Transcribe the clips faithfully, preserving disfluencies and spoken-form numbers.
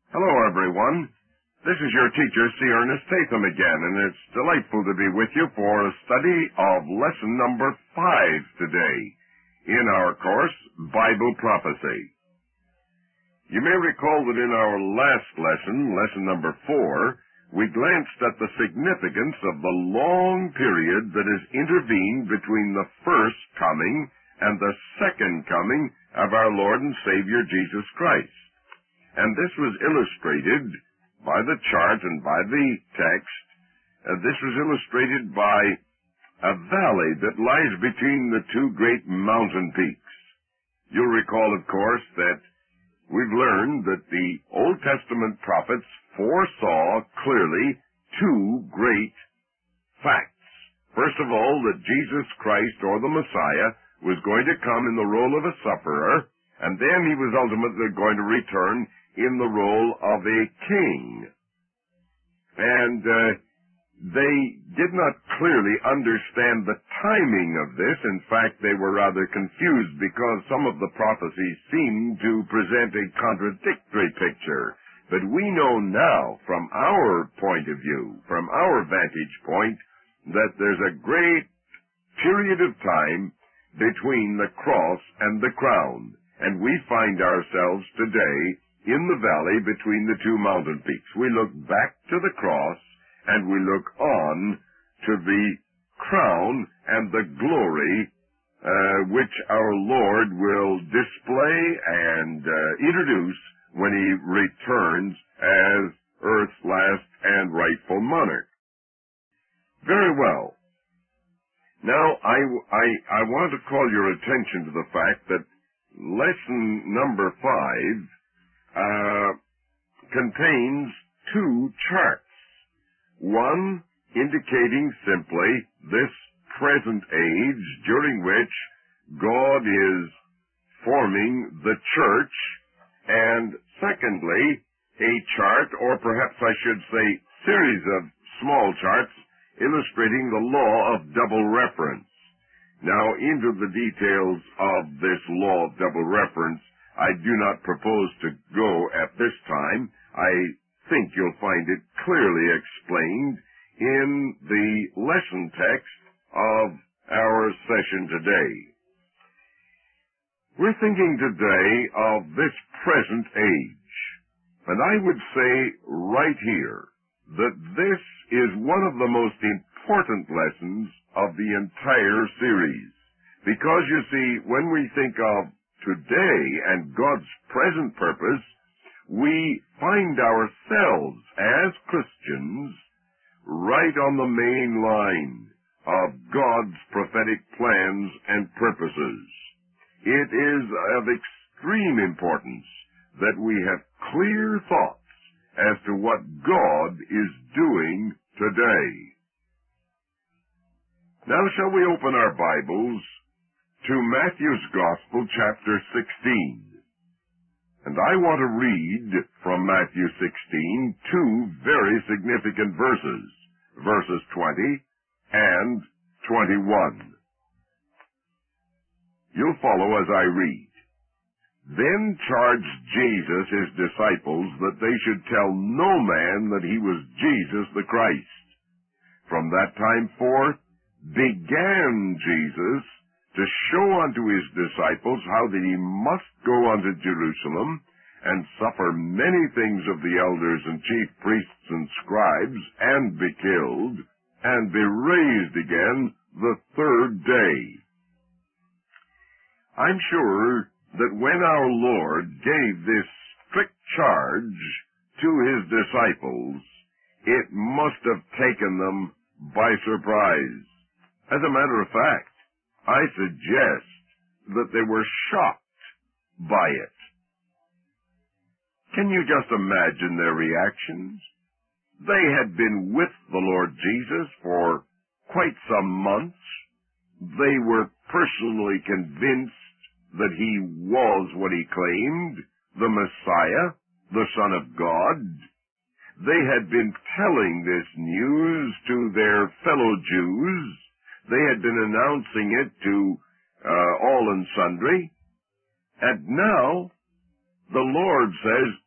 Hello, everyone. This is your teacher, C. Ernest Tatham again, and it's delightful to be with you for a study of lesson number five today in our course, Bible Prophecy. You may recall that in our last lesson, lesson number four, we glanced at the significance of the long period that has intervened between the first coming and the second coming of our Lord and Savior Jesus Christ. And this was illustrated by the chart and by the text. Uh, this was illustrated by a valley that lies between the two great mountain peaks. You'll recall, of course, that we've learned that the Old Testament prophets foresaw clearly two great facts. First of all, that Jesus Christ, or the Messiah, was going to come in the role of a sufferer, and then he was ultimately going to return in the role of a king. And uh, they did not clearly understand the timing of this. In fact, they were rather confused because some of the prophecies seemed to present a contradictory picture. But we know now, from our point of view, from our vantage point, that there's a great period of time between the cross and the crown. And we find ourselves today in the valley between the two mountain peaks. We look back to the cross, and we look on to the crown and the glory uh, which our Lord will display and uh, introduce when he returns as earth's last and rightful monarch. Very well. Now, I, I, I want to call your attention to the fact that lesson number five Uh, contains two charts. One indicating simply this present age during which God is forming the church, and secondly, a chart, or perhaps I should say series of small charts, illustrating the law of double reference. Now, into the details of this law of double reference, I do not propose to go at this time. I think you'll find it clearly explained in the lesson text of our session today. We're thinking today of this present age, and I would say right here that this is one of the most important lessons of the entire series. Because, you see, when we think of today and God's present purpose, we find ourselves as Christians right on the main line of God's prophetic plans and purposes. It is of extreme importance that we have clear thoughts as to what God is doing today. Now, shall we open our Bibles to Matthew's Gospel, chapter sixteen. And I want to read from Matthew sixteen two very significant verses, verses twenty and twenty-one. You'll follow as I read. Then charged Jesus his disciples that they should tell no man that he was Jesus the Christ. From that time forth began Jesus to show unto his disciples how that he must go unto Jerusalem and suffer many things of the elders and chief priests and scribes, and be killed, and be raised again the third day. I'm sure that when our Lord gave this strict charge to his disciples, it must have taken them by surprise. As a matter of fact, I suggest that they were shocked by it. Can you just imagine their reactions? They had been with the Lord Jesus for quite some months. They were personally convinced that he was what he claimed, the Messiah, the Son of God. They had been telling this news to their fellow Jews. They had been announcing it to uh, all and sundry. And now the Lord says,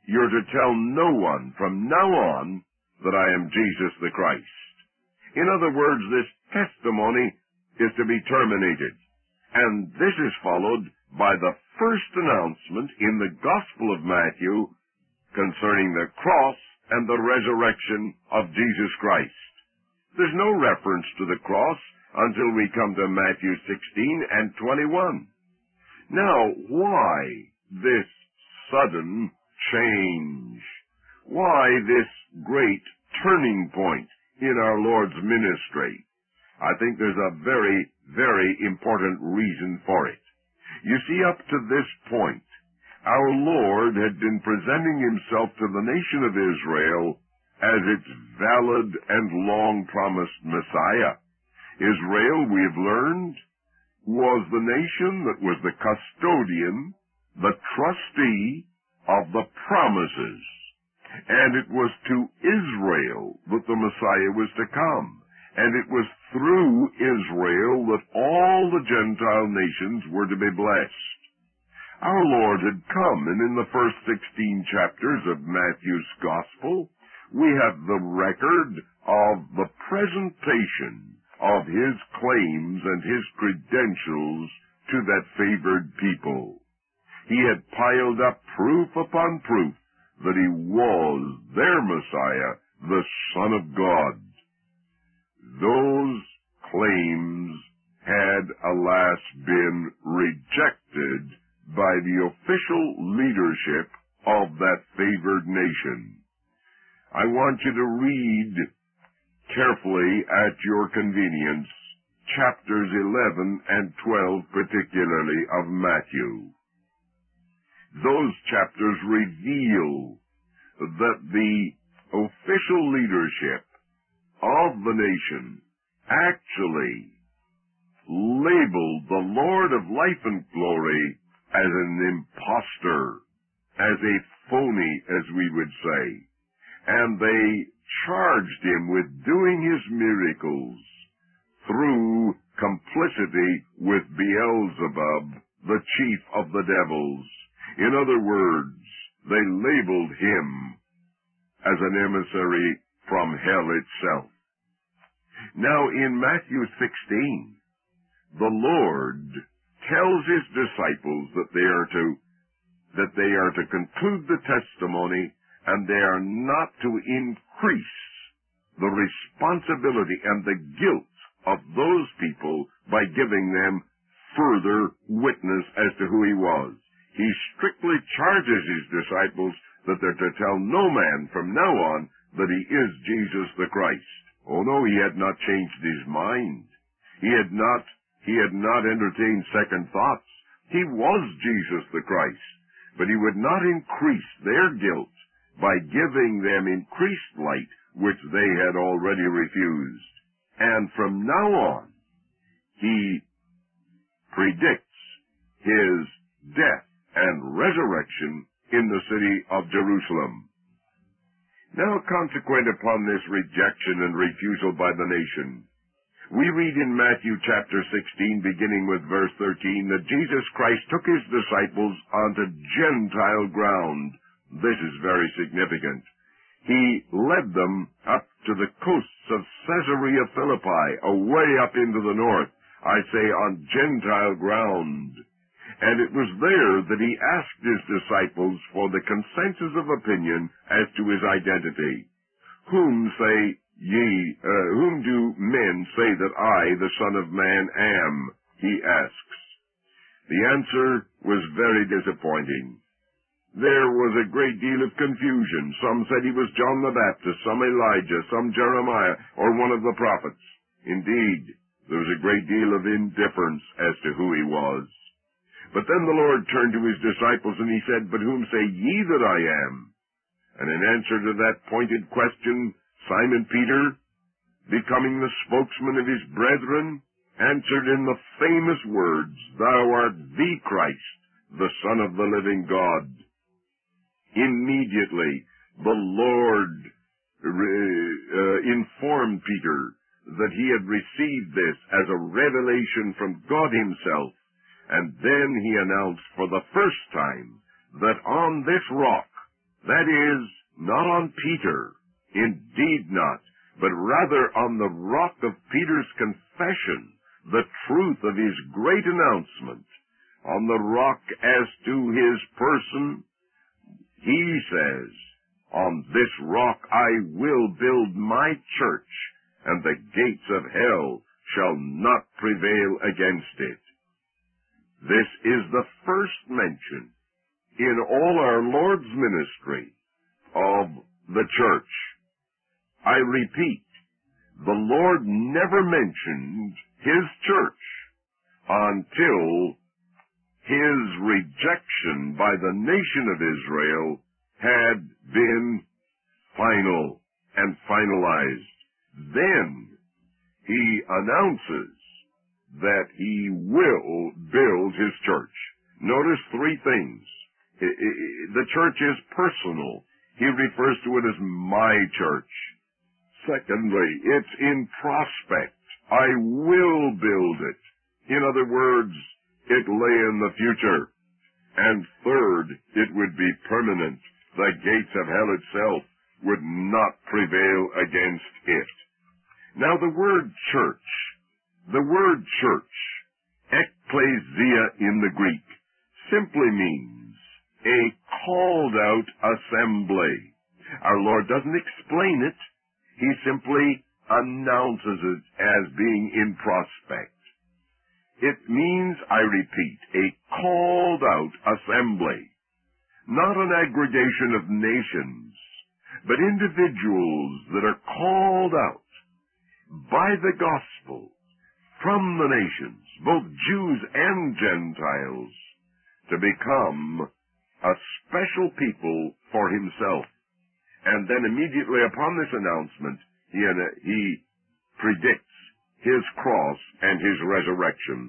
you're to tell no one from now on that I am Jesus the Christ. In other words, this testimony is to be terminated. And this is followed by the first announcement in the Gospel of Matthew concerning the cross and the resurrection of Jesus Christ. There's no reference to the cross until we come to Matthew sixteen and twenty-one. Now, why this sudden change? Why this great turning point in our Lord's ministry? I think there's a very, very important reason for it. You see, up to this point, our Lord had been presenting himself to the nation of Israel as its valid and long-promised Messiah. Israel, we've learned, was the nation that was the custodian, the trustee of the promises. And it was to Israel that the Messiah was to come. And it was through Israel that all the Gentile nations were to be blessed. Our Lord had come, and in the first sixteen chapters of Matthew's Gospel, we have the record of the presentation of his claims and his credentials to that favored people. He had piled up proof upon proof that he was their Messiah, the Son of God. Those claims had, alas, been rejected by the official leadership of that favored nation. I want you to read carefully at your convenience chapters eleven and twelve, particularly of Matthew. Those chapters reveal that the official leadership of the nation actually labeled the Lord of life and glory as an impostor, as a phony, as we would say. And they charged him with doing his miracles through complicity with Beelzebub, the chief of the devils. In other words, they labeled him as an emissary from hell itself. Now, in Matthew sixteen, the Lord tells his disciples that they are to that they are to conclude the testimony, and they are not to increase the responsibility and the guilt of those people by giving them further witness as to who he was. He strictly charges his disciples that they're to tell no man from now on that he is Jesus the Christ. Oh no, he had not changed his mind. He had not, he had not entertained second thoughts. He was Jesus the Christ, but he would not increase their guilt by giving them increased light, which they had already refused. And from now on, he predicts his death and resurrection in the city of Jerusalem. Now, consequent upon this rejection and refusal by the nation, we read in Matthew chapter sixteen, beginning with verse thirteen, that Jesus Christ took his disciples onto Gentile ground. This is very significant. He led them up to the coasts of Caesarea Philippi, away up into the north, I say on Gentile ground. And it was there that he asked his disciples for the consensus of opinion as to his identity. Whom say ye, uh, whom do men say that I, the Son of Man, am? He asks. The answer was very disappointing. There was a great deal of confusion. Some said he was John the Baptist, some Elijah, some Jeremiah, or one of the prophets. Indeed, there was a great deal of indifference as to who he was. But then the Lord turned to his disciples and he said, "But whom say ye that I am?" And in answer to that pointed question, Simon Peter, becoming the spokesman of his brethren, answered in the famous words, "Thou art the Christ, the Son of the living God." Immediately, the Lord uh, informed Peter that he had received this as a revelation from God himself. And then he announced for the first time that on this rock, That is, not on Peter, indeed not, but rather on the rock of Peter's confession, the truth of his great announcement, on the rock as to his person. He says, on this rock I will build my church, and the gates of hell shall not prevail against it. This is the first mention in all our Lord's ministry of the church. I repeat, the Lord never mentioned his church until his rejection by the nation of Israel had been final and finalized. Then he announces that he will build his church. Notice three things. The church is personal. He refers to it as my church. Secondly, it's in prospect. I will build it. In other words, it lay in the future. And third, it would be permanent. The gates of hell itself would not prevail against it. Now the word church, the word church, ekklesia in the Greek, simply means a called out assembly. Our Lord doesn't explain it. He simply announces it as being in prospect. It means, I repeat, a called out assembly. Not an aggregation of nations, but individuals that are called out by the gospel from the nations, both Jews and Gentiles, to become a special people for himself. And then immediately upon this announcement, he, he predicts his cross and his resurrection.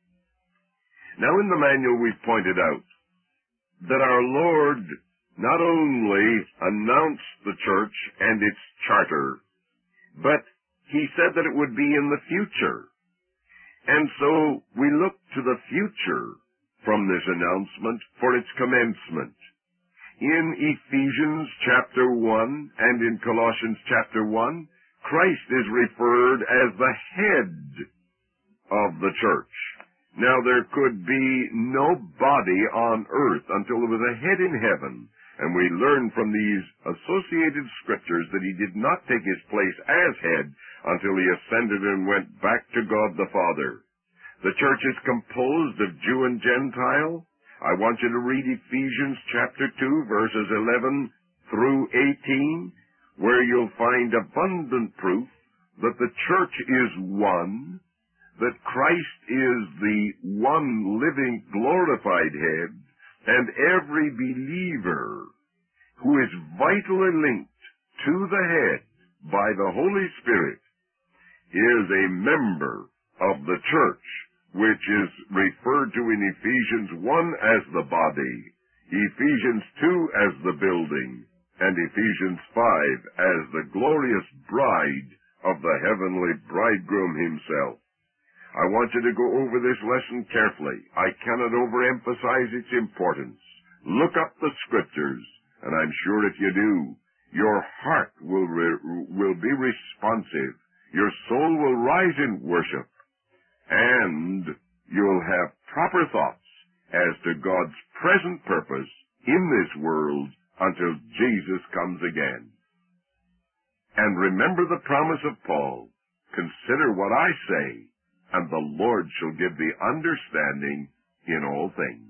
Now in the manual we've pointed out that our Lord not only announced the church and its charter, but he said that it would be in the future. And so we look to the future from this announcement for its commencement. In Ephesians chapter one and in Colossians chapter one, Christ is referred as the head of the church. Now there could be no body on earth until there was a head in heaven, and we learn from these associated scriptures that he did not take his place as head until he ascended and went back to God the Father. The church is composed of Jew and Gentile. I want you to read Ephesians chapter two, verses eleven through eighteen, where you'll find abundant proof that the church is one, that Christ is the one living, glorified head, and every believer who is vitally linked to the head by the Holy Spirit is a member of the church, which is referred to in Ephesians one as the body, Ephesians two as the building, and Ephesians five as the glorious bride of the heavenly bridegroom himself. I want you to go over this lesson carefully. I cannot overemphasize its importance. Look up the scriptures, and I'm sure if you do, your heart will, re- will be responsive. Your soul will rise in worship, and you'll have proper thoughts as to God's present purpose in this world until Jesus comes again. And remember the promise of Paul, consider what I say, and the Lord shall give thee understanding in all things.